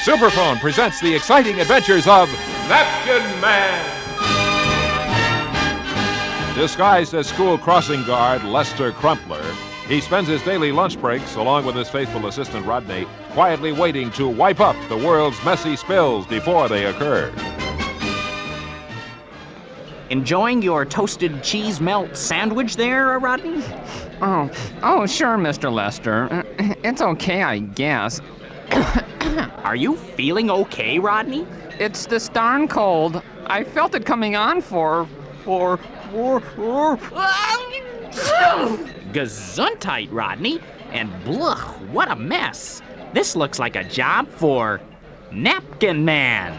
Superphone presents the exciting adventures of Napkin Man. Disguised as school crossing guard Lester Crumpler, he spends his daily lunch breaks, along with his faithful assistant Rodney, quietly waiting to wipe up the world's messy spills before they occur. Enjoying your toasted cheese melt sandwich there, Rodney? Oh, sure, Mr. Lester. It's okay, I guess. Are you feeling okay, Rodney? It's this darn cold. I felt it coming on for... Gesundheit, Rodney. And blech, what a mess. This looks like a job for Napkin Man.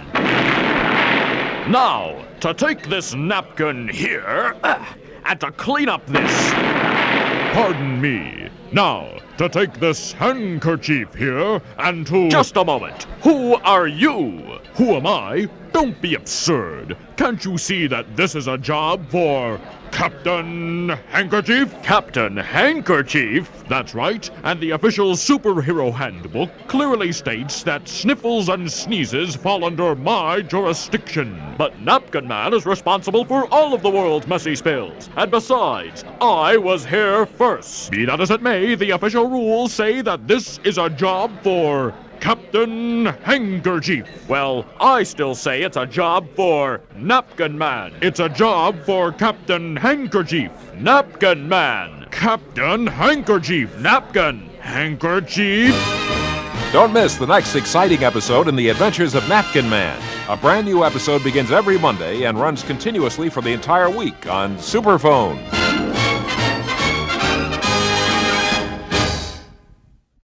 Now, to take this napkin here, and to clean up this. Pardon me. Now, to take this handkerchief here, and to... Just a moment. Who are you? Who am I? Don't be absurd. Can't you see that this is a job for Captain Handkerchief? Captain Handkerchief? That's right. And the official superhero handbook clearly states that sniffles and sneezes fall under my jurisdiction. But Napkin Man is responsible for all of the world's messy spills. And besides, I was here first. Be that as it may, the official rules say that this is a job for Captain Handkerchief. Well, I still say it's a job for Napkin Man. It's a job for Captain Handkerchief. Napkin Man. Captain Handkerchief. Napkin. Handkerchief. Don't miss the next exciting episode in the adventures of Napkin Man. A brand new episode begins every Monday and runs continuously for the entire week on Superphone.